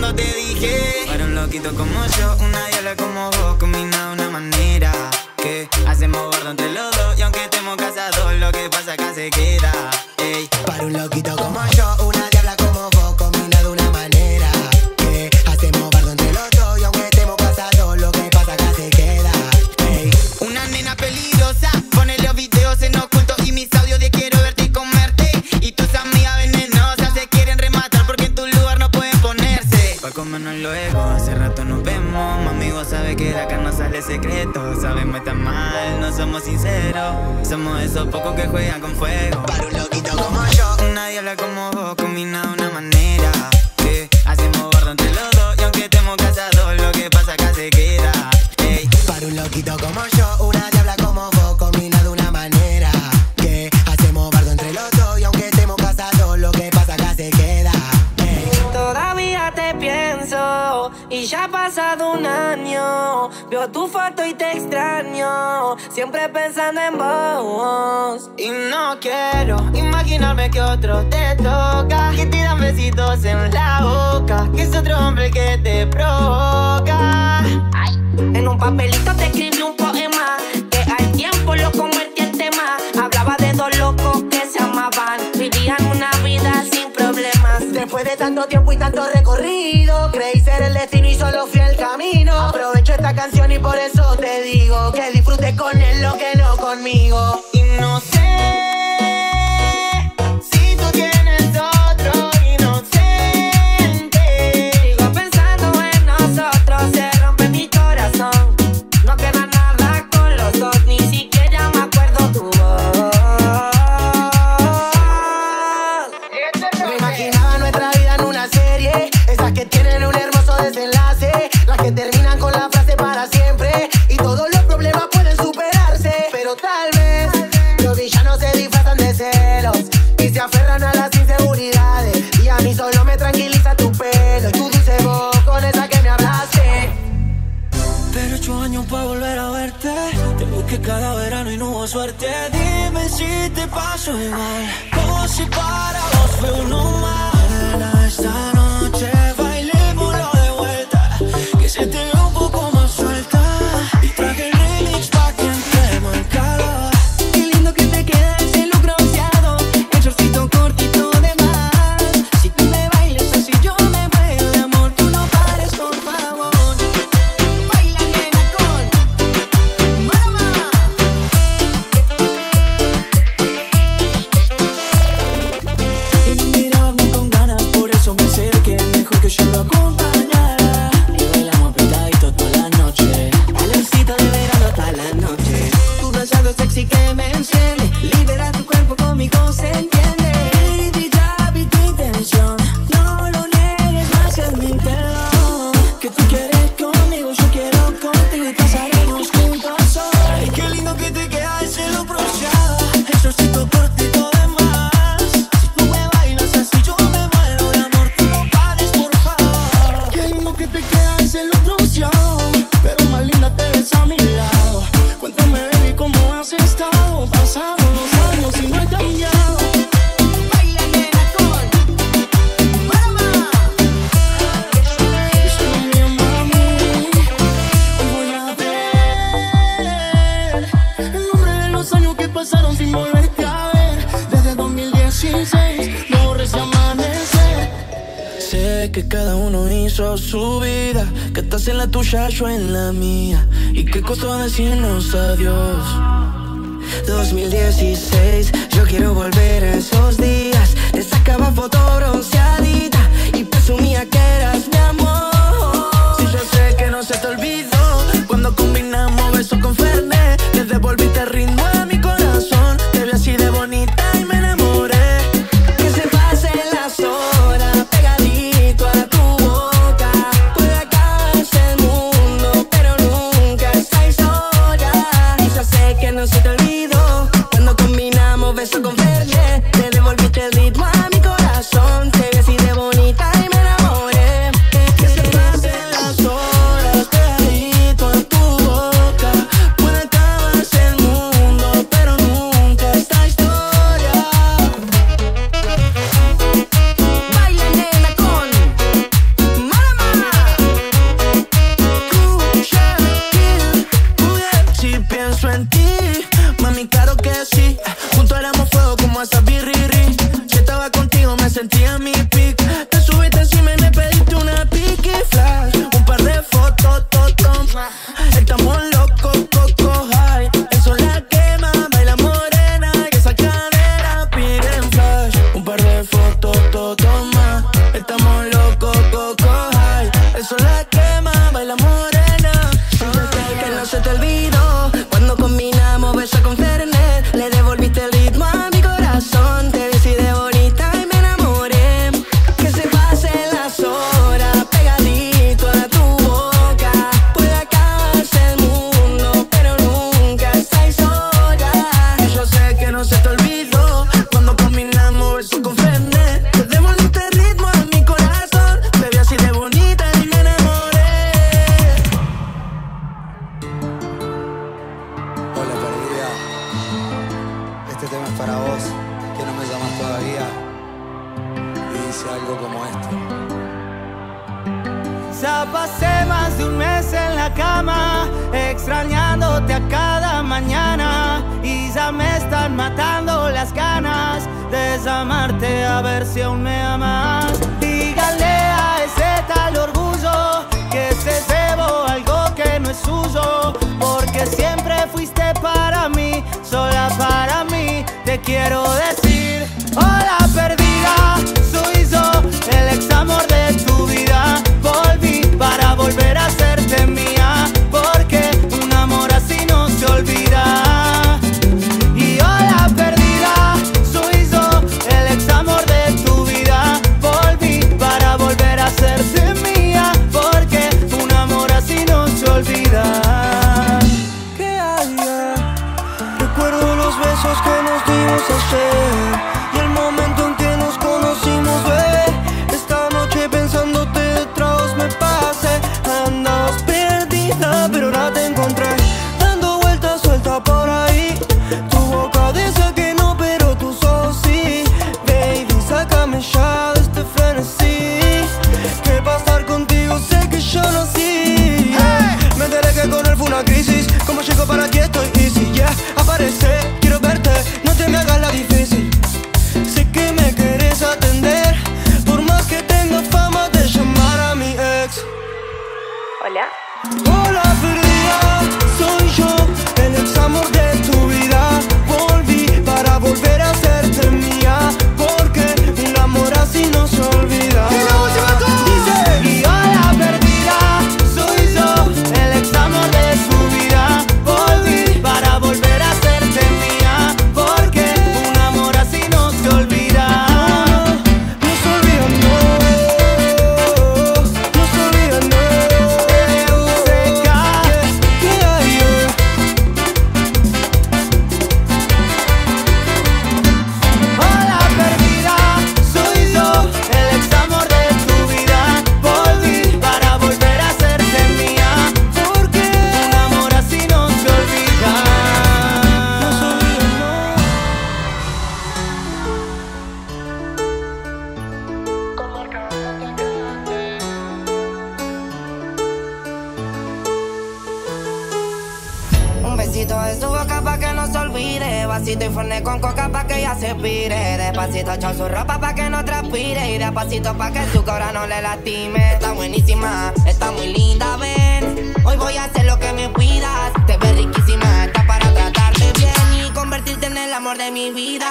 cuando te dije. Para un loquito como yo, una diabla como vos, combina de una manera que hacemos gordo entre los dos. Y aunque estemos casados, lo que pasa acá se queda. Ey. Para un loquito como yo, una diabla como vos, combina de una manera que hacemos bardo entre los dos. Y aunque estemos casados, lo que pasa acá se queda. Ey. Una nena peligrosa, pone los videos en oculto y mis audios de quiero verte y comerte. Y tus amigas venenosas se quieren rematar porque en tu lugar no pueden ponerse. Pa' comernos luego, hace rato nos vemos. Mami, vos sabes que de acá no sale secreto. Sabemos estar mal, no somos sinceros. Somos esos pocos que juegan con fuego. Para un loquito como yo, una diabla como vos, combina de una manera que hacemos bardo entre los dos. Y aunque estemos casados, lo que pasa acá se queda. Ey. para un loquito como yo, una diabla como vos, combina de una manera que hacemos bardo entre los dos. Y aunque estemos casados, lo que pasa acá se queda. Ey. Todavía te pienso y ya ha pasado un año. Veo tu foto y te extraño, siempre pensando en vos. Y no quiero imaginarme que otro te toca, que te dan besitos en la boca, que es otro hombre que te provoca. Ay. En un papelito te escribí un poema que al tiempo lo convertí en tema. Hablaba de dos locos que se amaban, vivían una vida sin problemas. Después de tanto tiempo y tanto recorrido, creí ser el destino y solo fui el camino. Aprovecho esta canción y por eso te digo que disfrutes con él lo que no conmigo. Y no sé si tú tienes otro inocente. Sigo pensando en nosotros, se rompe mi corazón. No queda nada con los dos, ni siquiera me acuerdo tu voz. Me imaginaba nuestra vida en una serie, esas que tienen un hermoso desenlace, las que terminan con la frase para siempre y todos los problemas pueden superarse. Pero tal vez los villanos se disfrazan de celos y se aferran a las inseguridades. Y a mí solo me tranquiliza tu pelo y tu dulce voz con esa que me hablaste. Pero 8 años pa' volver a verte. Te busqué cada verano y no hubo suerte. Dime si te paso igual, o si para vos fue uno más. Nena, esta noche bailémoslo de vuelta, que se te ve un poco más suelta. Y traje el remix pa' que entremos en calor. Qué lindo que te queda ese look bronceado, el shortcito cortito de más. Si tú me bailas así yo me muero de amor, tú no pares por favor. Baila nena con Marama. Y mirarme con ganas, por eso me acerqué. Mejor que yo lo acompañara. Y bailamos apretadito toda la noche, calorcito de verano hasta la noche. Tu rayado sexy que me enciende, libera tu cuerpo conmigo, se entiende. Baby, ya vi tu intención, no lo niegues más, es mi intención. Que tú quieres conmigo, yo quiero contigo y pasaremos juntos hoy. Ay, qué lindo que te queda ese look bronceado, el shortcito cortito de más. Si tú me bailas así yo me muero de amor, tú no pares por favor. Qué lindo que te queda ese look bronceado, pero más linda te ves a mi lado. Cuéntame baby cómo has estado, pasaron los años y no he cambiado. Baila nena con Marama. Solo mi mami, hoy voy a ver el nombre de los años que pasaron sin volverte a ver. Desde 2016, no borres ese amanecer. Sé que cada uno hizo su vida, que estás en la tuya, yo en la mía, y que costó decirnos adiós. 2016, yo quiero volver a esos días. Te sacaba foto bronceadita y presumía que eras mi amor. Si yo sé que no se te olvidó, cuando combinamos besos con Fernet, le devolviste el ritmo a mi corazón. Te vi así de bonita y me enamoré. Que se pasen las horas pegadito a tu boca. Puede acabarse el mundo, pero nunca esta historia. Y yo sé que no se te olvidó, cuando combinamos besos con Fernet, te devolviste el ritmo pasé más de un mes en la cama, extrañándote a cada mañana. Y ya me están matando las ganas de desamarte, a ver si aún me amas. Dígale a ese tal orgullo que se debo algo que no es suyo, porque siempre fuiste para mí, sola para mí. Te quiero decir, hola perdida, soy yo, el ex amor de tu vida. Volví para volver a hacerte mía, porque un amor así no se olvida. Y hola perdida, soy yo, el ex amor de tu vida. Volví para volver a hacerte mía, porque un amor así no se olvida. ¿Qué hay? Recuerdo los besos que nos dimos ayer y el momento en que nos conocimos, bebé. Esta noche pensándote de tragos me pasé. Andabas perdida, pero ahora te encontré, dando vueltas suelta por ahí. Tu boca dice que no, pero tus ojos sí. Baby, sácame ya de este frenesí, que pasar contigo sé que yo nací. Me enteré que con él fue una crisis, como llego para aquí estoy easy, yeah. Aparece, quiero verte, no te me hagas la difícil. Sé que me quieres atender, por más que tenga fama de llamar a mi ex. Hola. Hola perdida, soy yo, el ex amor de tu vida. Volví para volver a hacerte mía, porque un amor así no se olvida. Y hola perdida, soy yo, el ex amor de tu vida. Volví para volver a hacerte mía, porque un amor así no se olvida. No se olvida, no, no se olvida, no. Hola perdida, soy yo, el ex amor de tu vida. Volví para volver a hacerte mía, porque un amor así no se olvida. No se olvida, Un besito de su boca pa' que no se olvide. Vasito y forne con coca pa' que ella se pire. Despacito echar su ropa pa' que no transpire. Y despacito pa' que su cobra no le lastime. Está buenísima, está muy linda, ven. Hoy voy a hacer lo que me pidas. Te ves riquísima, está para tratarte bien y convertirte en el amor de mi vida.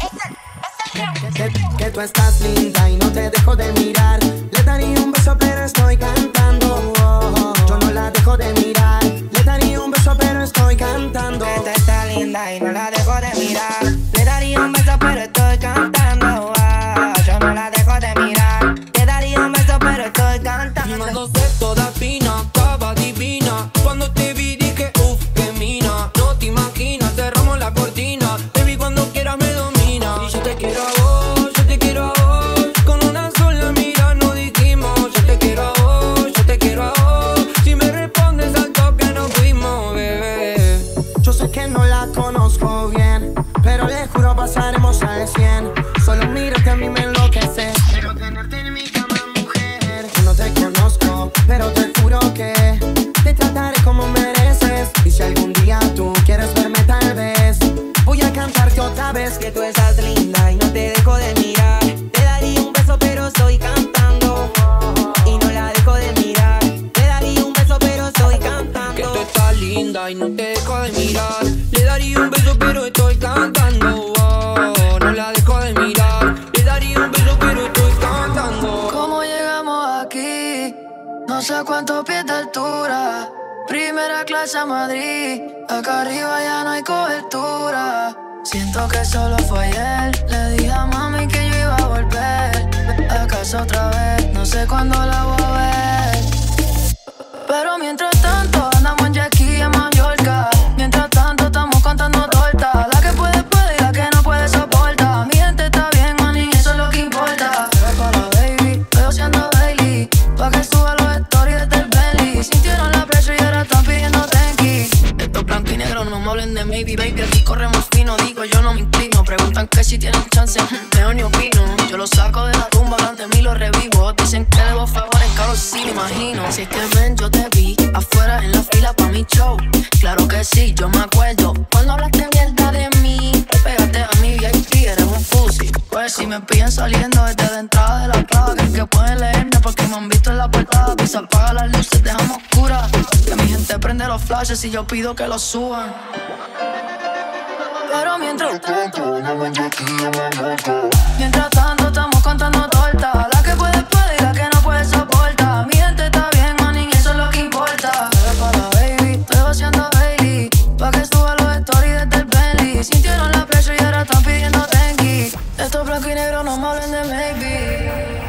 Que tú estás linda y no te dejo de mirar. Le daría un beso pero estoy cantando. Yo no la dejo de mirar. Le daría un beso pero estoy cantando. Que tú estás linda y no la dejo de mirar. Le daría un beso pero estoy cantando. Yo no la dejo de mirar. Le daría un beso pero estoy cantando. Fumándose toda fina, estaba divina. Cuando te vi dije, uff, qué mina. No te imaginas, cerramos la cortina. Baby, cuando quieras me domina. Y yo te quiero a vos, yo te quiero a vos. Con una sola mirada nos dijimos, yo te quiero a vos, yo te quiero a vos. Si me respondes al toque nos fuimos, bebé. Yo sé que no la conozco bien, pero le juro pasaremos al 100. Solo mírate a mí me enloquece. Quiero tenerte en mi cama, mujer. Yo no te conozco, pero te juro que te trataré como mereces. Y si algún día tú quieres verme tal vez, voy a cantarte otra vez. Que tú estás linda y no te dejo de mirar. Te daría un beso pero estoy cantando. Y no la dejo de mirar. Te daría un beso pero estoy cantando. Que tú estás linda y no te dejo de mirar. Le daría un beso pero estoy cantando. No la dejo de mirar. Le daría un beso pero estoy cantando. ¿Cómo llegamos aquí? No sé cuántos pies de altura. Primera clase a Madrid. Acá arriba ya no hay cobertura. Siento que solo fue ayer. Le dije a mami que yo iba a volver a casa otra vez. No sé cuándo la voy a ver. Pero mientras tanto andamos en jet ski en Mallorca. Mientras tanto estamos cantando torta. La que puede puede y la que no puede soporta. Mi gente está bien, manín, eso es lo que importa. Pero para la baby, estoy haciendo daily. Pa' que suba los stories desde el belly. Sintieron la presión y ahora están pidiendo tenki. Estos blancos y negros no me hablen de maybe, baby. Aquí corremos fino, digo yo no me inclino. Preguntan que si tienen chance, mejor ni opino. Yo lo saco de la tumba, ante mí lo revivo. Dicen que debo favores saliendo desde la entrada de la clava. Creen que pueden leerme porque me han visto en la portada. Pisa, apaga las luces, dejamos oscuras. Que mi gente prende los flashes y yo pido que los suban. Pero mientras tanto estamos contando tortas. La que puede y la que no puede soporta. Mi gente está bien, manín, eso es lo que importa. Para la baby, estoy vaciando Bailey, pa' que suba los stories desde el Bentley. Sintieron la presión y ahora están pidiendo tenki. Esto es blanco y negro, no me hablen de maybe.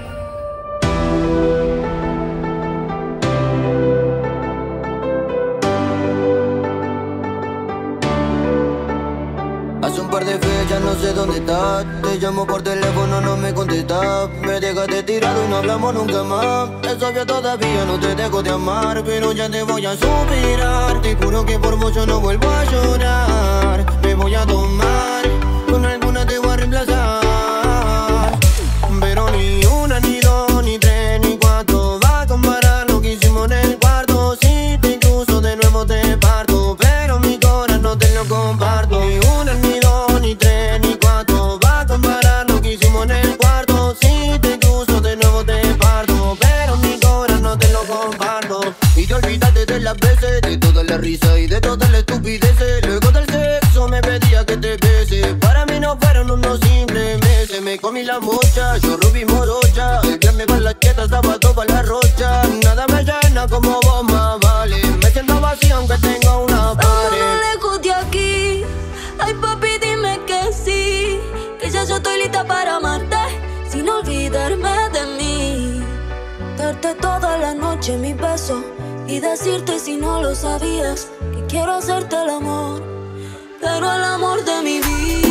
Hace un par de fechas no sé dónde estás. Te llamo por teléfono, no me contestas. Me dejaste tirado y no hablamos nunca más. Es obvio todavía no te dejo de amar, pero ya te voy a superar. Te juro que por mucho no vuelvo a llorar. Me voy a tomar, con alguna te voy a reemplazar. Pero ni una, ni dos, ni tres, ni cuatro va a comparar lo que hicimos en el cuarto. Si te incluso de nuevo te parto, pero mi corazón no te lo comparto. Ni una, ni dos, ni tres, ni cuatro va a comparar lo que hicimos en el cuarto. Si te incluso de nuevo te parto, pero mi corazón no te lo comparto. Y te olvidaste de las veces, de toda la risa y de toda la estupidez. Luego del sexo me pedía que te bese. Para mí no fueron unos simples meses. Me comí la mocha, yo rompí morocha. El viernes para la quieta, sábado para la rocha. Nada me llena como vos más vale. Me siento vacío aunque tengo una pared. Vámonos lejos de aquí. Ay papi, dime que sí, que ya yo estoy lista para amarte, sin olvidarme de mí. Darte toda la noche mis besos y decirte si no lo sabías que quiero hacerte el amor, pero el amor de mi vida.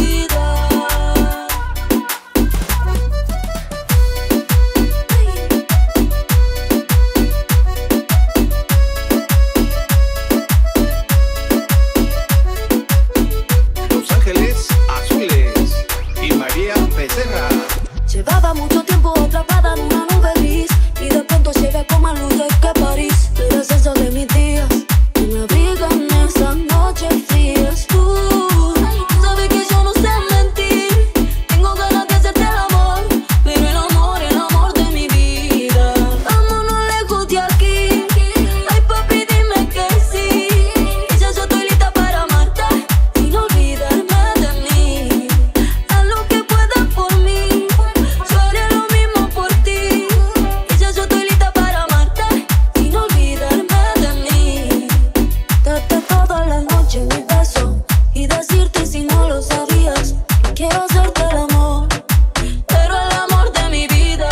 Los Ángeles Azules y María Becerra. Llevaba mucho tiempo atrapada en una nube gris y de pronto llegué con más luces que París. Tú eres eso de mis días, que me abrigan esas noches frías. Tú sabes que yo no sé mentir, tengo ganas de hacerte el amor, pero el amor de mi vida. Vámonos lejos de aquí. Ay papi, dime que sí, que ya yo estoy lista para amarte, sin olvidarme de mí. Haz lo que puedas por mí, yo haré lo mismo por ti. Que ya yo estoy lista para amarte, sin olvidarme de mí. Darte toda la noche mis besos y decirte si no lo sabías que quiero hacerte el amor, pero el amor de mi vida.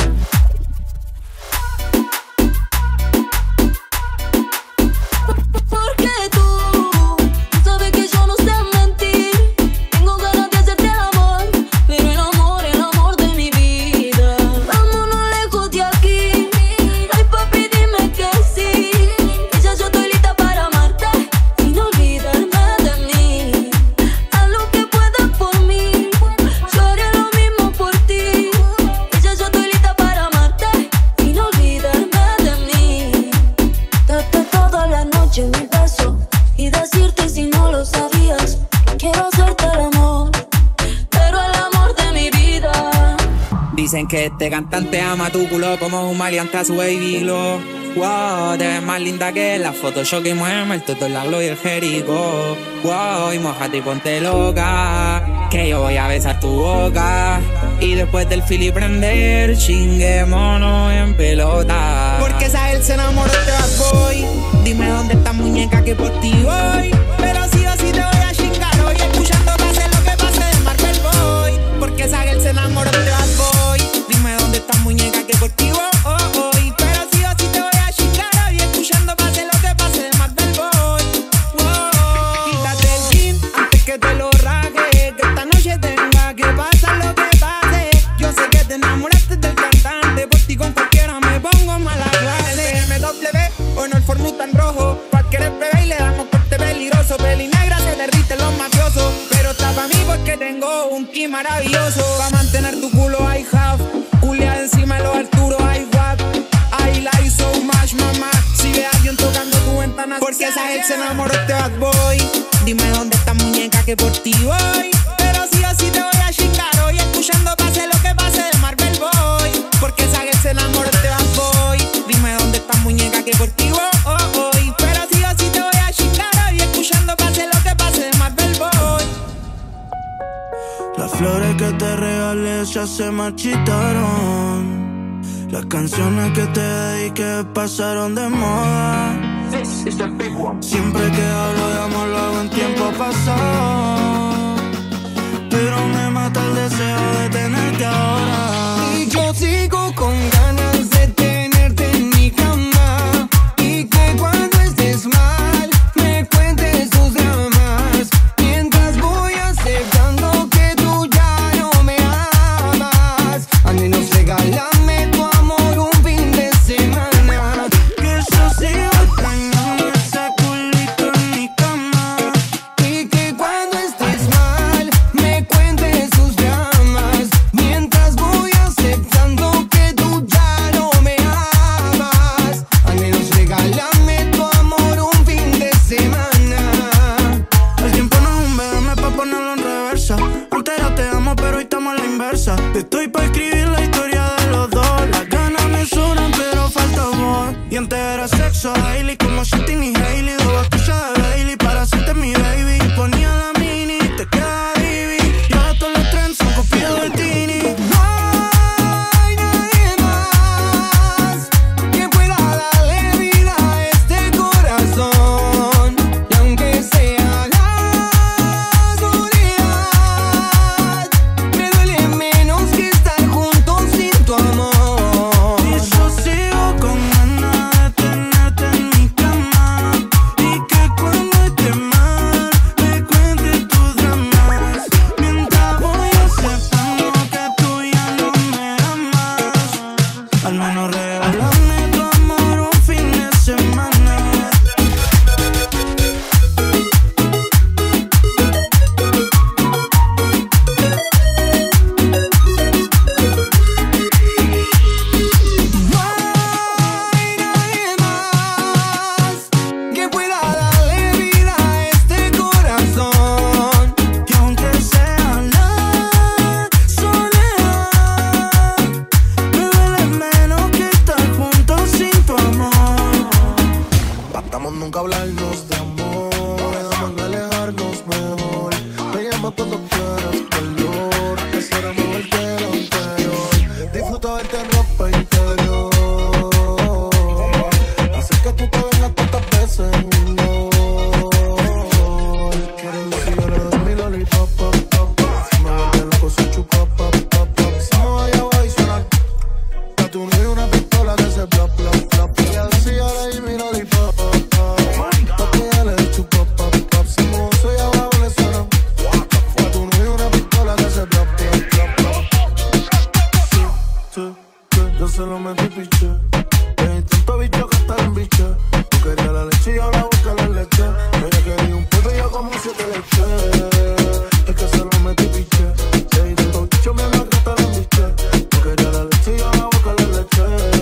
Porque tú sabes que yo no sé mentir, tengo ganas de hacerte el amor, pero el amor de mi vida. Vámonos lejos de aquí. Ay papi, dime que sí, que ya yo estoy lista para amarte, sin olvidarme de mí. Haz lo que puedas por mí, yo haré lo mismo por ti. Que ya yo estoy lista para amarte, sin olvidarme de mí. Darte toda la noche mis besos y decirte si no lo sabías que quiero hacerte el amor, pero el amor de mi vida. Dicen que este cantante ama tu culo como un maleante a su baby glow. Wow, te ves más linda que la Photoshop y mueve el toto, la glow y el Jericho. Wow, y mojate y ponte loca, que yo voy a besar tu boca. Y después del fili prender, chinguémonos en pelota. Porque esa él se enamoró de Bad Boy. Dime dónde está muñeca que por ti voy. Pero sí o sí te voy a chingar hoy, escuchando pase lo que pase de Marvel Boy. Porque esa él se enamoró de Bad Boy. Dime dónde está muñeca que por ti voy. Pero sí o sí te voy a chingar hoy, escuchando pase lo que pase de Marvel Boy. Quítate el jean antes que te lo raje, que esta noche tenga que pasar lo que pase. Yo sé que te enamoraste del cantante, por ti con cualquiera me pongo mala clase. MW, o no el Ford tan rojo, pa' que eres bebé y le damos corte peligroso. Peli negra se derriten los mafiosos, pero está pa' mí porque tengo un ki maravilloso. Pa' mantener tu culo I have, culia encima de los Arturo I walk. I like so much, mamá. Si ve a alguien tocando tu ventana, porque esa él se enamoró de Bad Boy. Dime dónde está muñeca que por ti voy. Pero sí o sí te voy a chingar hoy, escuchando amigos ya se marchitaron. Las canciones que te dediqué pasaron de moda. Siempre que hablo de amor lo hago en tiempo pasado, pero me mata el deseo de tenerte ahora. Y yo sigo con ganas de tenerte en mi cama, y que cuando estés mal me cuentes tus dramas, mientras voy aceptando que tú ya no me amas. Al menos regálame tu amor un fin de semana, que yo sigo extrañando ese culito en mi cama, y que cuando estés mal me cuentes tus dramas, mientras voy aceptando que tú ya no me amas. Al menos regálame tu amor un fin de semana. el tiempo no es un BM pa' ponerlo en reversa. Antes era te amo pero hoy estamos a la inversa. Estoy pa' escribir la historia de los dos. Las ganas me sobran pero falta amor. Y antes era sexo daily como Shitting y Hailey. Dos botellas de Bailey para hacerte mi baby. Ponía la mini, te queda divi, y ahora todos los trends son copiados de Tini. No hay nadie más que pueda darle vida a este corazón, y aunque sea la soledad, me duele menos que estar juntos sin tu amor. Y yo sigo con ganas de tenerte en mi cama, y que cuando esté mal me cuentes tus dramas, mientras voy aceptando que tú ya no me amas. Al menos regálame tu amor un fin de semana. No hay nadie más que pueda darle vida a este corazón, Que aunque sea la soledad, me duele menos que estar juntos sin tu amor. Pactamos nunca hablarnos de amor, dejamos de alejarnos mejor. Me llamas cuando quieras calor, que será mejor que lo anterior. Disfruto verte en ropa interior, hacer que tú te vengas tantas veces. No, quiero decir yo le doy mi lollipop, pop, pop, pop. Me vuelve loco su chupa, pop, pop, pop. Si me voy a suena, que tú no eres una pistola que se plop, plop, plop. Ella decía yo le di mi lollipop, pop, pop. Porque ella le chupa, pop, pop. Si me soy abajo le suena, que tú no eres una pistola que se plop, plop, plop, plop. Sí, sí, sí, yo se lo metí piché. Hay tanto bicho que hasta la embiché. Tú querías la leche y ahora busca la leche. Ella quería un pollo y yo como 7 leches. Es que se lo metí piché. Hay tanto bicho me que hasta la embiché. Tú querías la leche y ahora busca la leche.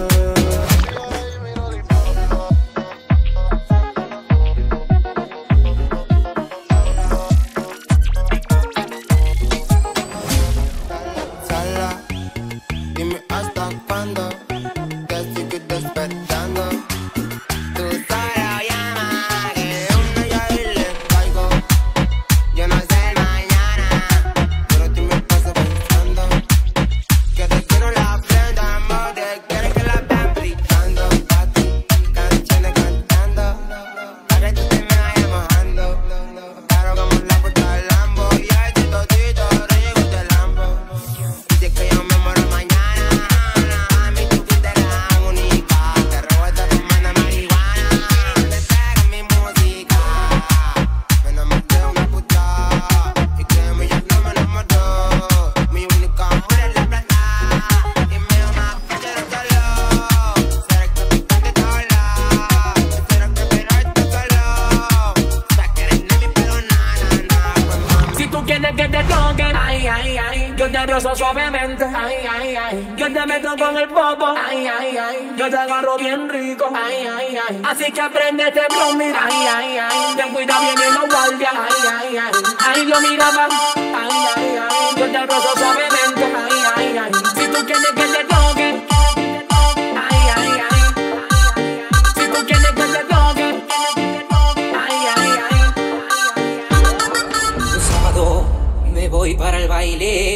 Sola, dime hasta cuándo, que sigo despertando. Tú solo llama, que una ya y le caigo. Yo no sé el mañana, pero tú me pasas pensando. Que te quiero la prenda, amor, te quieres que la vean gritando. Pa' ti, canciones cantando, pa' que tú te me vayas mojando. Claro como la puerta del Lambo, y a ese todito ahora llegó este Lambo. Dice que yo me muero mañana, mami, tú fuiste la única. Te robo esta fumando marihuana, te pega mi música. Me enamoré de una puta, y créeme yo no me enamoró. Mi única amor es la plata, y me ama quiero solo. Será que picante te habla, será que pero esto solo. Sabes que eres de mi pero nada. Si tú quieres que te toquen, ay, ay, ay, yo te rozo suavemente, ay, ay, ay, yo te meto con el popo, ay, ay, ay, yo te agarro bien rico, ay, ay, ay, así que apréndete por mí, ay, ay, ay, ten cuidado bien en los guardias, ay, ay, ay, ay, lo miraba, ay, ay, ay, yo te rozo suavemente, ay, ay, ay, si tú quieres que te toquen, ay, ay, ay, si tú quieres que te toquen, ay, ay, ay. Sábado me voy para el baile, largo una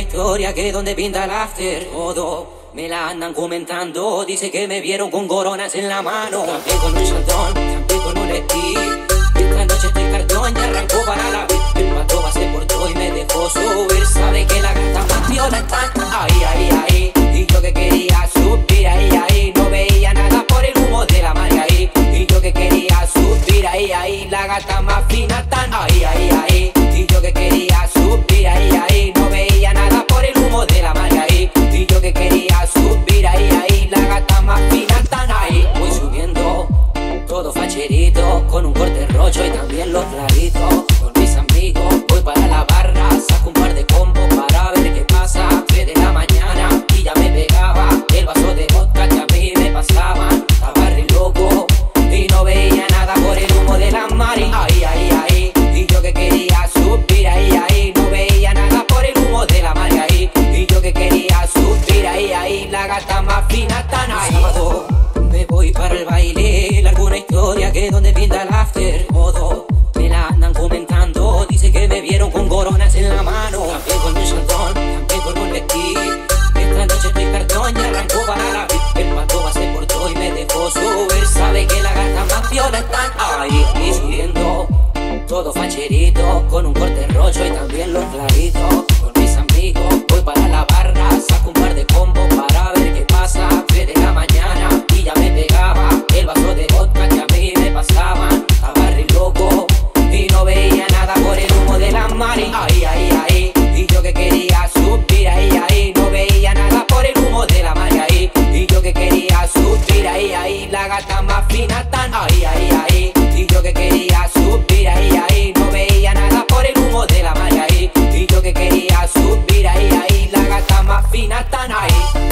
historia que donde pinta el after. Todo me la andan comentando. Dice que me vieron con coronas en la mano. También con un chantón, también con un estilo. Esta noche estoy cartón y arrancó para la vez. El pato se portó y me dejó subir. Sabe que la gata más viola está ahí, ahí, ahí. Y yo que quería subir ahí, ahí. No veía nada por el humo de la marea ahí. Y yo que quería subir ahí, ahí. La gata más fina está ahí, ahí, ahí. Y yo que quería subir ahí, ahí. No veía nada por el humo de la marea ahí. Y yo que quería subir ahí, ahí. La gata más fina está ahí. Voy subiendo todo facherito, con un corte rocho y también los claritos. Con mis amigos voy para la barra, saco un par de combos para ver qué pasa. 3 de la mañana y ya me pegaba el vaso de vodka que a mí me pasaban. Estaba re loco y no veía nada por el humo de la mari. Ahí, ahí, ahí. Y yo que quería subir ahí, ahí. No veía nada por el humo de la mari ahí. Y yo que quería subir ahí, ahí. La gata más fina están ahí. Sábado me voy para el baile, alguna historia que donde pinta el after. Todo me la andan comentando. Dice que me vieron con coronas en la mano. También con un chantón, también con un vestido. Esta noche estoy cartón y arrancó para la vez. El pato se portó y me dejó subir. Sabe que la gata más viola están ahí. Y subiendo todo facherito, con un corte rocho y también los claritos. Con mis amigos voy para la barra, saco un par de combos para ver qué pasa. 3 de la mañana y ya me pegaba el vaso de vodka que a mí me pasaban. Estaba re loco y no veía nada por el humo de la mari. Ahí, ahí, ahí. Y yo que quería subir ahí, ahí. No veía nada por el humo de la mari ahí. Y yo que quería subir ahí, ahí. La gata más fina están ahí, ahí, ahí. Y yo que quería subir ahí, ahí. No veía nada por el humo de la mari ahí. Y yo que quería subir ahí, ahí. La gata más fina están ahí.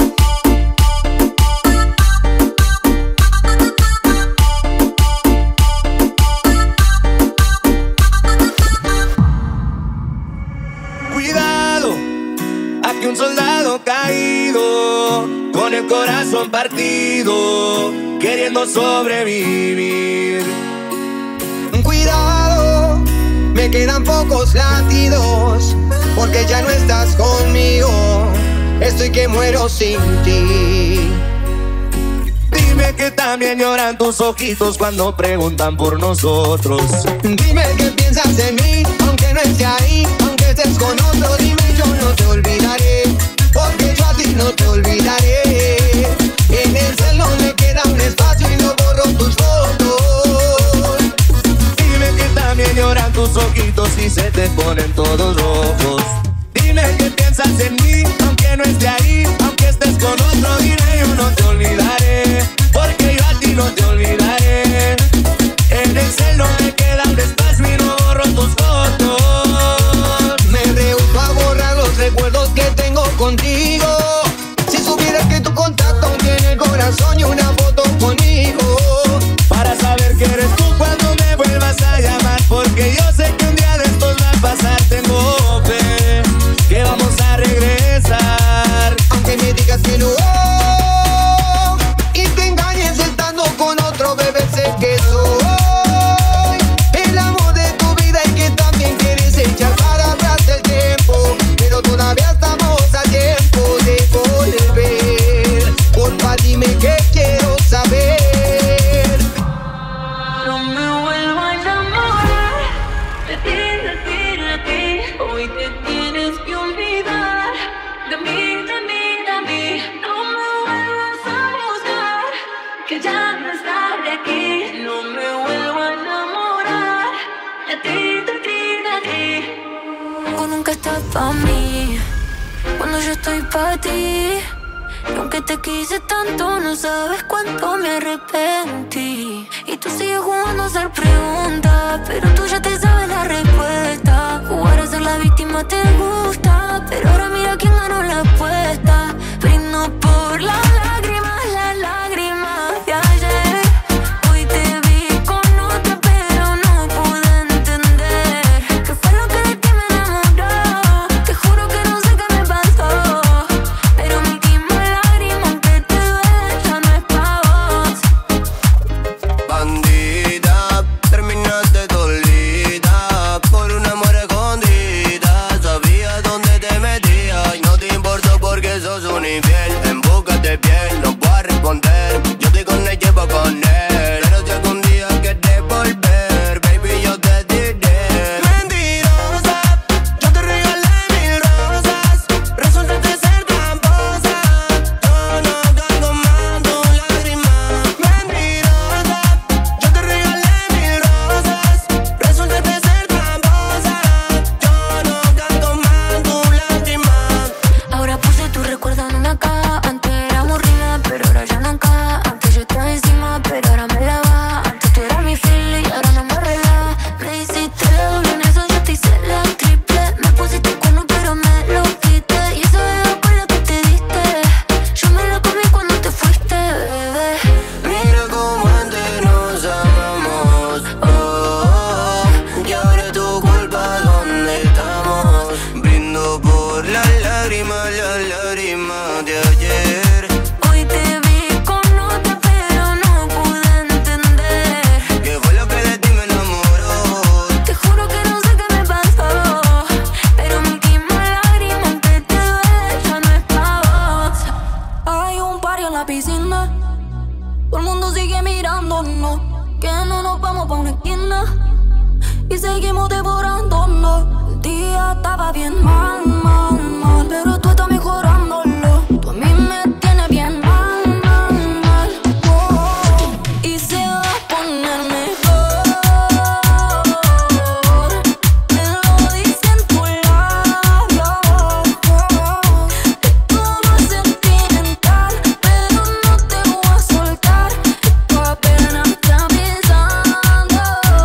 Aquí un soldado caído, con el corazón partido, queriendo sobrevivir. Cuidado, me quedan pocos latidos, porque ya no estás conmigo, estoy que muero sin ti. Dime que también lloran tus ojitos cuando preguntan por nosotros. Dime que piensas en mí, aunque no esté ahí, aunque estés con otro. Dime yo no te olvidaré, porque yo a ti no te olvidaré. En el cel no me queda un espacio y no borro tus fotos. Dime que también lloran tus ojitos y se te ponen todos rojos. Dime que piensas en mí, aunque no esté ahí, aunque estés con otro. Dime yo no te olvidaré, porque yo a ti no te olvidaré. En el cel no me queda un espacio y no borro tus fotos. Me rehuso a borrar los recuerdos que tengo contigo. Si supieras que tu contacto tiene el corazón y una foto conmigo, para saber que eres tú cuando me vuelvas a llamar, porque yo sé que un día de estos va a pasar. Tengo fe que vamos a regresar, aunque me digas que no, y te engañes estando con otro, bebé, sé que soy el amor de tu vida y que también quieres echar para atrás el tiempo, pero todavía estamos a tiempo de volver. Porfa, dime que quiero saber. No me vuelvo a enamorar de ti, de ti, de ti. Hoy te tienes que olvidar de mí, de mí, de mí. No me vuelvas a buscar, que ya no estaré aquí. No me vuelvo a enamorar de ti, de ti, de ti. Tú nunca estás pa' mí, cuando yo estoy pa' ti. Y aunque te quise tanto, no sabes cuánto me arrepentí. Y tú sigues jugando a hacer preguntas, pero tú ya te sabes la respuesta. Jugar a ser la víctima te gusta, pero ahora mira quién ganó la apuesta. Brindo por las lágrimas de ayer. Hoy te vi con otra, pero no pude entender qué fue lo que de ti me enamoró. Te juro que no sé qué me pasó, pero mi última lágrima, aunque te duele, ya no es pa' vos. Bandida, terminaste dolida por un amor escondida. Sabía dónde te metías y no mi piel, en busca de piel, no puedo responder. Yo estoy con él, llevo con él. Pero si algún día quieres volver, baby, yo te diré. Mentirosa, yo te regalé 1000 rosas. Resultaste ser tramposa. Yo no cargo más tu lágrima. Mentirosa, yo te regalé 1000 rosas. Resultaste ser tramposa. Yo no cargo más tu lágrima. Ahora puse tu recuerdo en una caja. Antes era aburrida, pero ahora ya no encaja. Antes yo estaba encima, pero ahora me la baja. Antes tú eras mi fila y ahora no me relaja. Me hiciste doble en eso, yo te hice la triple. Me pusiste cuerno, pero me lo quité. Y esa beba con la que te diste, yo me la comí cuando te fuiste, bebé. Mira cómo antes nos amamos, y ahora es tu culpa, ¿dónde estamos? Brindo por las lágrimas de ayer. Hoy te vi con otra, pero no pude entender ¿Qué fue lo que de ti me enamoró? Te juro que no sé qué me pasó, pero mi última lágrima aunque te duele ya no es pa' vos. Hay un party en la piscina, todo el mundo sigue mirándonos, que no nos vamos pa' una esquina y seguimos devorándonos. El día estaba bien mal, pero tú estás mejorándolo. Tú a mí me tienes bien mal. Y se va a poner mejor, me lo dicen tus labios. Esto no es sentimental, pero no te voy a soltar. Esto apenas está empezando.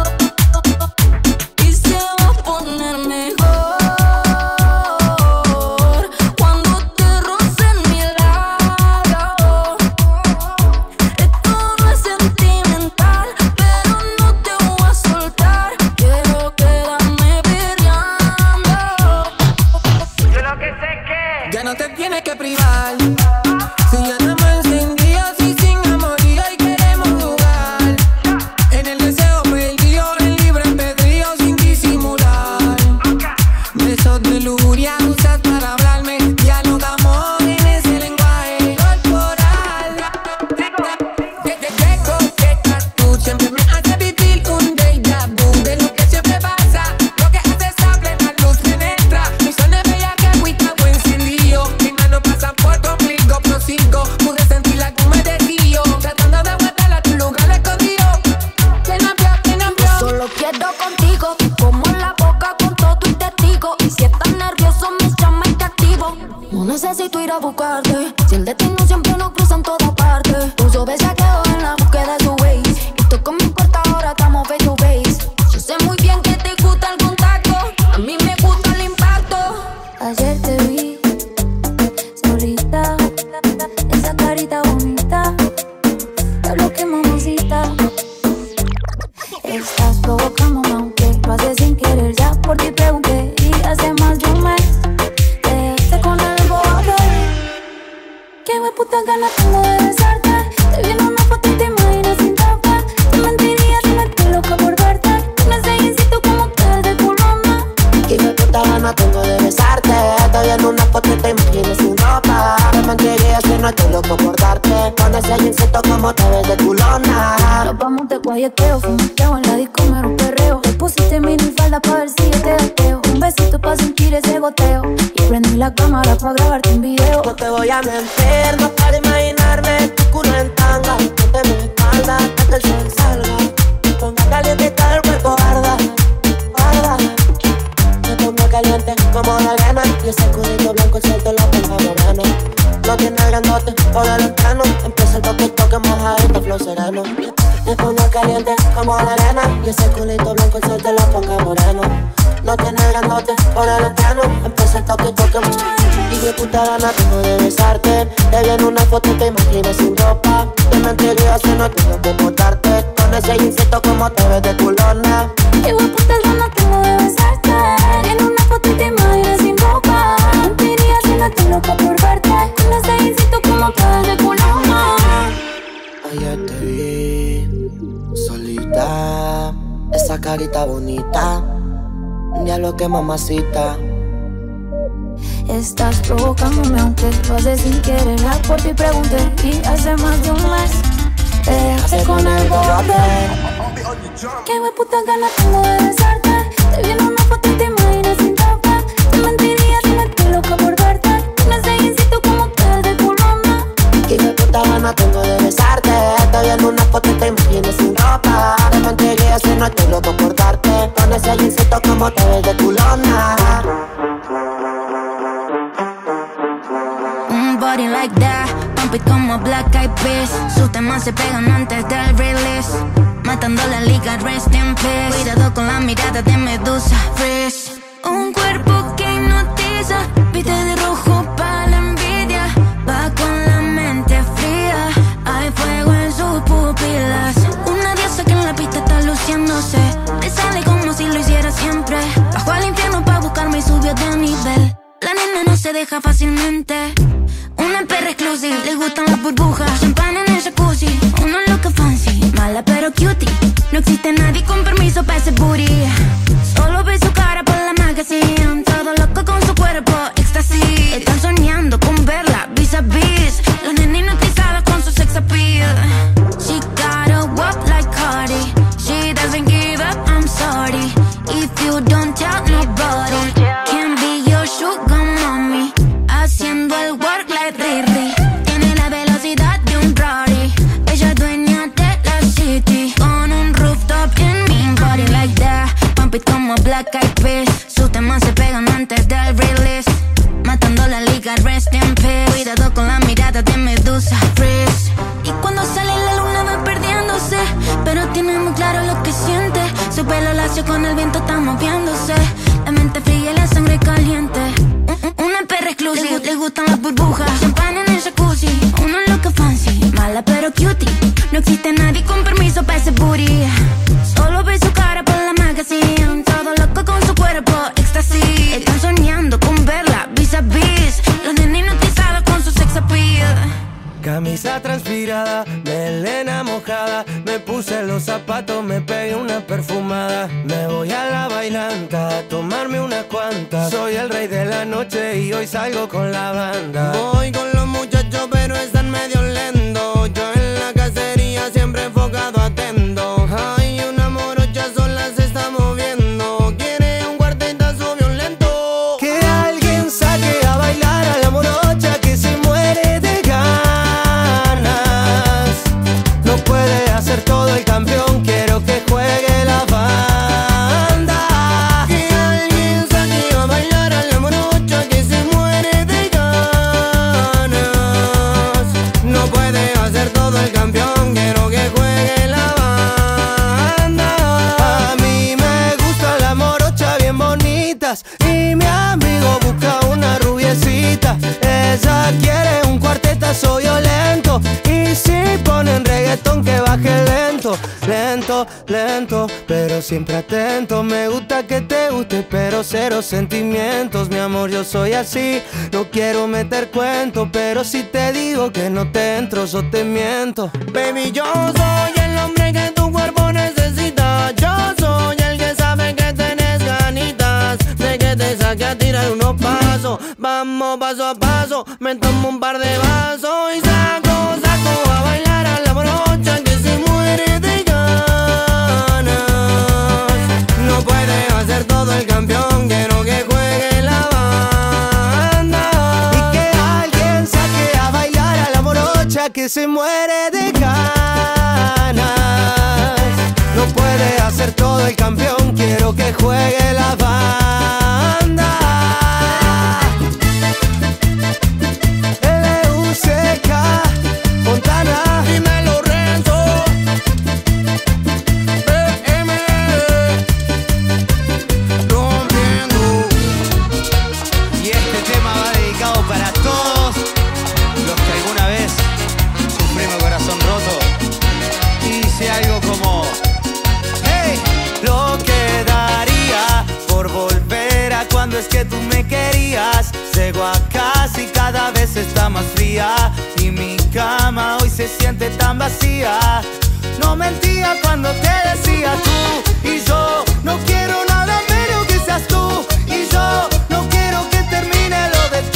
Y se va a poner mejor cuando te rocen mi labio. Esto no es sentimental, pero no te voy a soltar. Quiero quedarme peleando. Yo lo que sé que Ya no te tienes que privar. Si ya estamos encendidos y sin amorío y queremos jugar. En el deseo perdido, en libre albedrío sin disimular. Besos de lujuria usas para hablarme. Dialogamos en ese lenguaje corporal. Qué coqueta tú, siempre me haces vivir un déjà vu de lo que siempre pasa. Lo que haces a plena luz penetra. Mi son de bella que agüita o encendido. Mis manos pasan por tu ombligo, prosigo. Pude sentir la que me desvío, tratando de aguantar a tu lugar escondido. Que no vio. Solo quiero contigo, como la boca con todo y testigo. Y si estás nervioso me llama y te activo. No necesito ir a buscarte, si el destino siempre nos cruza en todas partes. Tu soberbia quedó en la búsqueda de su ways. Y tú con mi puerta ahora estamos face to face. Yo sé muy bien que te gusta el contacto, a mí me gusta el impacto. Ayer te vi solita, esa carita bonita. Te lo que mamacita. Estás provocándome aunque lo haces sin querer. Ya por ti pregunté y hace más de un mes te dejaste con el borde. Qué hueputa ganas tengo de besarte. Te vi en una foto y te imaginas sin ropa. Te mentiría si no estoy loca por verte. Me sé insito como que es de culona. Qué hueputa ganas tengo de besarte. Te vi en una foto y te imaginas sin ropa. Te mentiría si no estoy loco por darte. Con ese insecto como te ves de culona. Nos vamos de guayeteo, fumeteo en la disco, mero un perreo. Te pusiste minifalda pa' ver si yo te gateo. Un besito pa' sentir ese goteo. Y prendí la cámara pa' grabarte un video. No te voy a mentir, no para imaginarme tu culo en tanga. Ponte mi espalda hasta que el sol salga. Ponga caliente y todo el cuerpo arda, arda. Me pongo caliente como la arena. Y ese culito blanco suelto lo pongo moreno. No tiene grandote, por el entrano. Empieza el toque mojadito, flow sereno. Me pongo caliente como la arena. Y ese culito blanco suelto lo pongo moreno. No tiene grandote, por el entrano. Empieza el toque y de puta gana tengo de besarte. Te vi en una foto y te imaginas sin ropa. Te mentiría si no tengo que botarte. Con ese insecto como te ves de culona. Qué puta gana tengo de besarte. En una foto y te imaginas sin ropa. Mentiría si no estoy loca por verte. Con ese insecto como te ves de culona. Ayer te vi solita, esa carita bonita. Ya lo que mamacita. Estás provocándome aunque lo haces sin querer. Por ti pregunté y hace más de un mes te dejaste con el bote. Qué hueputa ganas tengo de besarte. Te vi en una foto y te imaginas sin ropa. Te mentiría si me estoy loca por verte. Me seguincito como ustedes de Colombia. Qué hueputa ganas tengo de besarte. Te vi en una foto y te imaginas sin ropa. Te mentiría si no estoy loco por darte. Con ese jeansito como te ves de culona. Body like that, pump it como Black Eyed Peas. Sus temas se pegan antes del release, matando la liga, rest in peace. Cuidado con la mirada de Medusa, freeze. Un cuerpo que hipnotiza, viste de rojo pa' la envidia. Va con la mente fría, hay fuego en sus pupilas. Una diosa que en la pista está luciéndose. Te sale como si lo hiciera siempre. Bajó al infierno pa' buscarme y subió de nivel. La nena no se deja fácilmente. Una perra exclusiva, le gustan las burbujas. Champán en el jacuzzi, uno loca fancy. Mala pero cutie, no existe nadie con permiso para ese booty. Solo ve su cara por la magazine. Todo loco con su cuerpo, éxtasis. Están soñando con verla, vis a vis. La nena hipnotizada con su sex appeal. She got a walk like Cardi. She doesn't give up, I'm sorry. If you don't tell nobody, can be your sugar mommy. Haciendo el work like Riri. Tiene la velocidad de un Rari. Ella es dueña de la city. Con un rooftop en mi body like that. Pump it como Black Eyed Peas. Sus temas se pegan antes del release, matando la liga, rest in peace. Cuidado con la mirada de Medusa, freeze. Y cuando sale la luna va perdiéndose, pero tiene muy claro lo que siente. Su pelo lacio con el viento está moviéndose. La mente fría y la sangre caliente. Una perra exclusiva, le gustan las burbujas. Champán en el jacuzzi, uno loca fancy. Mala pero cutie, no existe nadie con permiso para ese booty. Solo ve su cara por la magazine. Todo loco con su cuerpo, éxtasis. Están soñando con verla, vis a vis. Los nenes hipnotizados con su sex appeal. Camisa transpirada, melena mojada. Me puse los zapatos, me pegué una perfumada. Me voy a la bailanta a tomarme unas cuantas. Soy el rey de la noche y hoy salgo con la banda. Voy con los muchachos pero están medio lentos. Yo en la cacería siempre enfocado atento. Ay, una morocha sola se está moviendo. Quiere un cuartetazo violento. Que alguien saque a bailar a la morocha que se muere de ganas. No puede hacer todo el campeón, quiero que juegue la banda. Que alguien saque a bailar a la morocha que se muere de ganas. No puede hacer todo el campeón, quiero que juegue la banda. A mí me gustan las morochas bien bonitas y mi amigo busca una rubiecita. Ella quiere un cuartetazo violento y si ponen reggaetón que baje lento. Lento, lento, pero siempre atento. Me gusta que te guste, pero cero sentimientos. Mi amor, yo soy así, no quiero meter cuento, pero si te digo que no te entro, yo te miento. Baby, yo soy el hombre que tu cuerpo necesita. Yo soy el que sabe que tenés ganitas de que te saque a tirar unos pasos. Vamos paso a paso, me tomo un par de vasos y saco a bailar a la morocha que se muere de ganas. No puede hacer todo el campeón, quiero que juegue la banda. Y que alguien saque a bailar a la morocha que se muere de ganas. No puede hacer todo el campeón, quiero que juegue la banda. L.U.C.K. Fontana, dímelo Renzo. BM rompiendo. Y este tema va dedicado para todos los que alguna vez sufrimos corazón roto. Y dice algo como: hey, lo que daría por volver a cuando es que tú me querías. Llego a casa y cada vez está más fría y mi cama hoy se siente tan vacía. No mentía cuando te decía tú y yo no quiero nada menos que seas tú. Y yo no quiero que termine lo de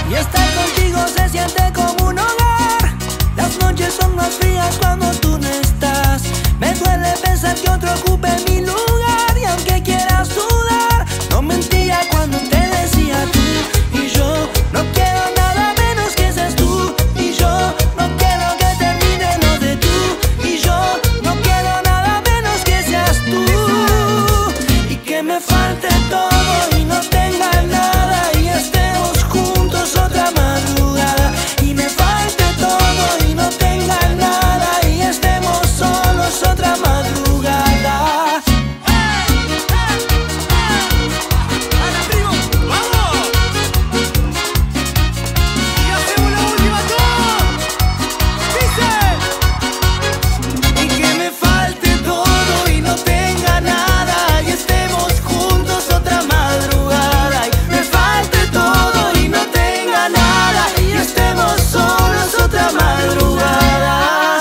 y estar contigo se siente como un hogar. Las noches son más frías cuando tú no estás. Me duele pensar que otro ocupe mi lugar, y aunque quieras dudar, no mentía cuando te decía tú y yo. No quiero nada menos que seas tú y yo. No quiero que termine lo de tú y yo. No quiero nada menos que seas tú, y que me falte todo y no tenga nada, y estemos juntos otra madrugada. Y me falte todo y no tenga nada, y estemos solos otra madrugada. Y que me falte todo y no tenga nada, y estemos juntos otra madrugada. Y me falte todo y no tenga nada, y estemos solos otra madrugada.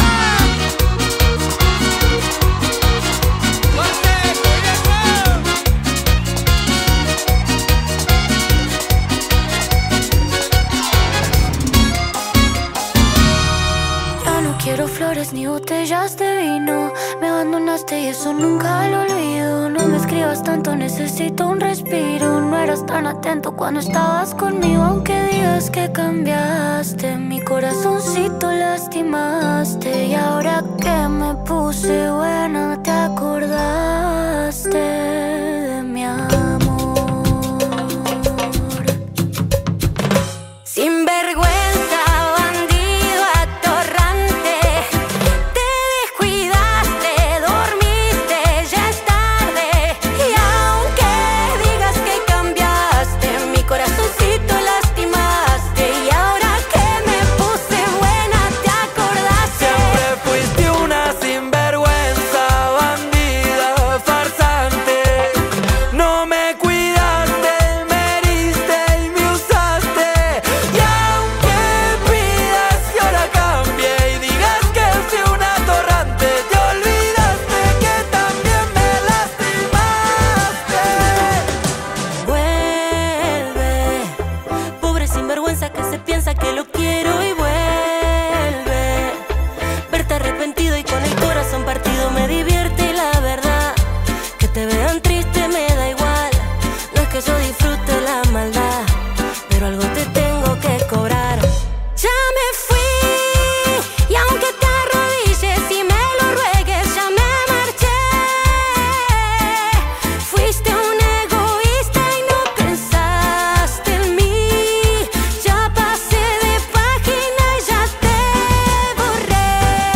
Ya no quiero flores ni botellas de vino. Me abandonaste y eso nunca lo olvido. No me escribas tanto, necesito un respiro. No eras tan atento cuando estabas conmigo. Aunque digas que cambiaste, mi corazoncito lastimaste. Y ahora que me puse buena, te acordaste de mi amor. Sin vergüenza, bandido atorrante, te descuidaste, dormiste, ya es tarde. Y aunque digas que cambiaste, mi corazoncito lastimaste. Y ahora que me puse buena, te acordaste. Siempre fuiste una sinvergüenza, bandida, farsante. No me cuidaste, me heriste y me usaste. Y aunque pidas que ahora cambie y digas que fui un atorrante, te olvidaste que también me lastimaste. Vuelve, pobre sinvergüenza que se piensa que lo quiero, y vuelve. Verte arrepentido y con el corazón partido me divierte, y la verdad, que te vean triste me da igual. No es que yo disfrute la maldad, pero algo te tengo que cobrar. Ya me fui, y aunque te arrodilles y me lo ruegues, ya me marché. Fuiste un egoísta y no pensaste en mí. Ya pasé de página y ya te borré.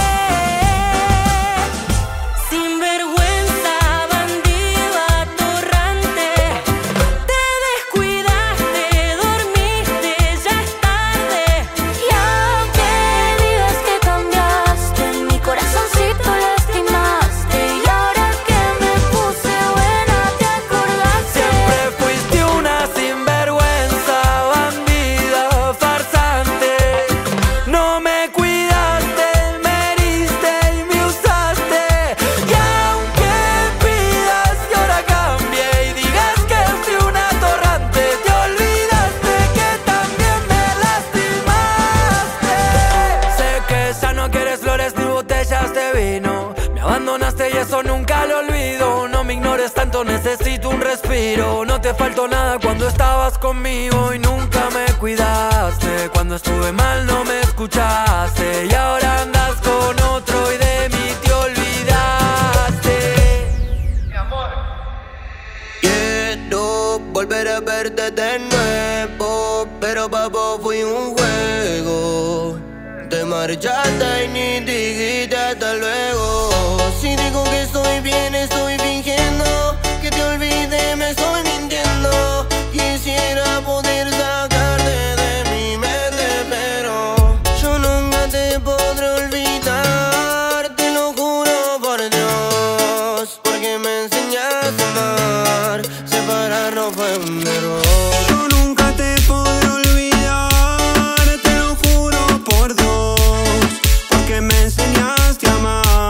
Sinvergüenza, bandido atorrante, te descuidaste, dormiste, ya es tarde. Y aunque digas que cambiaste, mi corazoncito lastimaste. Y ahora que me puse buena, te acordaste. Siempre fuiste una sinvergüenza, bandida, farsante. No me cuidaste, me heriste y me usaste. Y aunque pidas que ahora cambie y digas que fui un atorrante, te olvidaste que también me lastimaste. Sé que ya no quieres flores ni botellas de vino. Me abandonaste y eso nunca lo olvido. No me ignores tanto, necesito un respiro. No te faltó nada cuando estabas conmigo, y nunca me cuidaste. Cuando estuve mal no me escuchaste, y ahora andas con otro y de mí te olvidaste. Quiero volver a verte de nuevo, pero papo fui un juego. Te marchaste y ni dijiste hasta luego. Si digo que estoy bien, estoy fingiendo. Que te olvide, me estoy mintiendo. Quisiera poder sacarte de mi mente, pero yo nunca te podré olvidar. Te lo juro por Dios, porque me enseñaste a amar. Separarnos fue un error. Yo nunca te podré olvidar, te lo juro por Dios, porque me enseñaste a amar.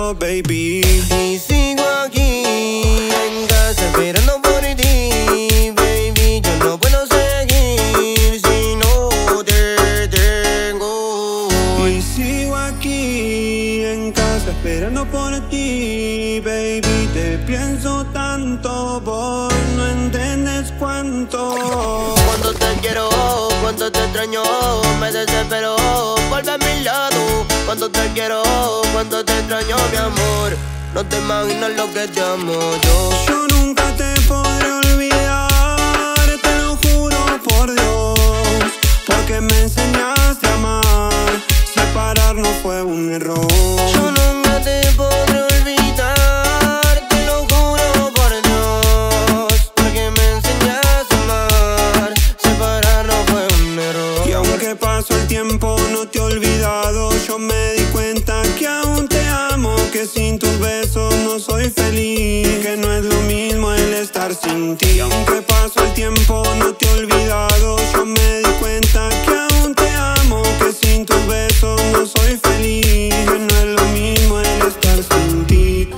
quiero, baby. Y sigo aquí en casa esperando por ti, baby. Yo no puedo seguir si no te tengo. Y sigo aquí en casa esperando por ti, baby. Te pienso tanto, vos no entiendes cuánto. Cuando te quiero, cuando te extraño, me desespero. Vuelve a mi lado. Cuando te quiero, cuando te extraño, mi amor. No te imaginas lo que te amo yo. Yo nunca te podré olvidar, te lo juro por Dios, porque me enseñaste a amar. Separarnos fue un error. Yo nunca te podré olvidar, te lo juro por Dios, porque me enseñaste a amar. Separarnos fue un error. Y aunque pasó el tiempo no te he olvidado. Yo me di cuenta que aún te amo, que sin tus besos no soy feliz, que no es lo mismo el estar sin ti. Y aunque pasó el tiempo no te he olvidado. Yo me di cuenta que aún te amo, que sin tus besos no soy feliz, que no es lo mismo el estar sin ti.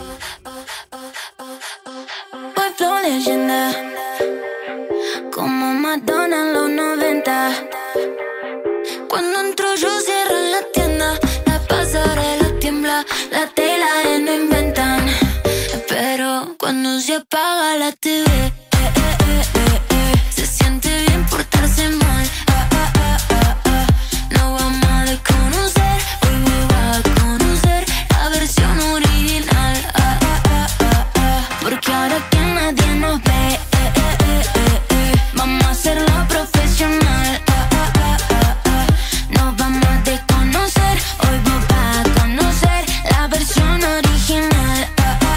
Hoy flow leyenda, como Madonna en los 90. Cuando entro yo cierro la tienda, la pasarela tiembla, la tela no inventan. Pero cuando se apaga la TV, se siente bien portarse mal. No vamos a desconocer, hoy voy a conocer la versión original. Porque ahora que nadie nos ve, vamos a hacerlo profesional. Nos vamos a desconocer, hoy vos vas a conocer la versión original.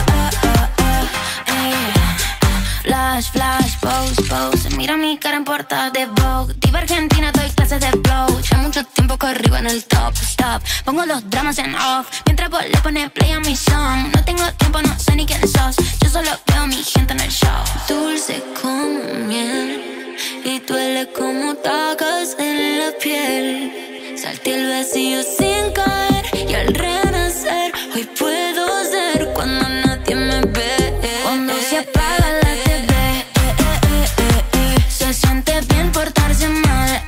Flash, flash, pose, pose. Mira mi cara en portada de Vogue. Diva argentina, doy clases de flow. Ya mucho tiempo corrido en el top, stop. Pongo los dramas en off, mientras vos le pones play a mi song. No tengo tiempo, no sé ni quién sos. Yo solo veo a mi gente en el show. Dulce como miel y duele como tacas en la piel. Salté el vacío sin caer y al renacer hoy puedo ser cuando nadie me ve. Cuando se apaga la TV, se siente bien portarse mal.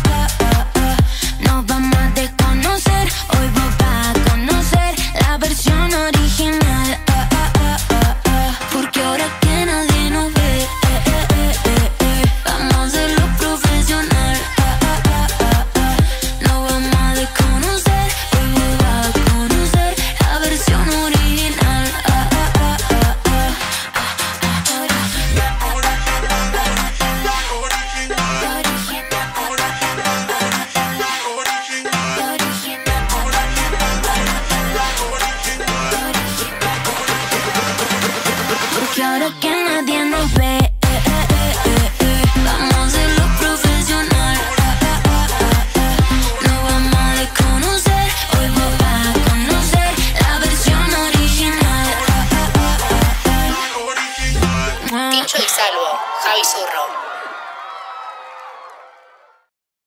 Nos vamos a desconocer, hoy vos vas a conocer la versión original. Porque ahora que nadie nos ve, vamos a hacerlo profesional. No vamos a desconocer, hoy vos vas a conocer la versión original. Porque ahora que nadie nos ve, vamos a hacerlo profesional. No vamos a desconocer, hoy vos vas a conocer la versión original. Tincho y Salvo, Javi Zurro.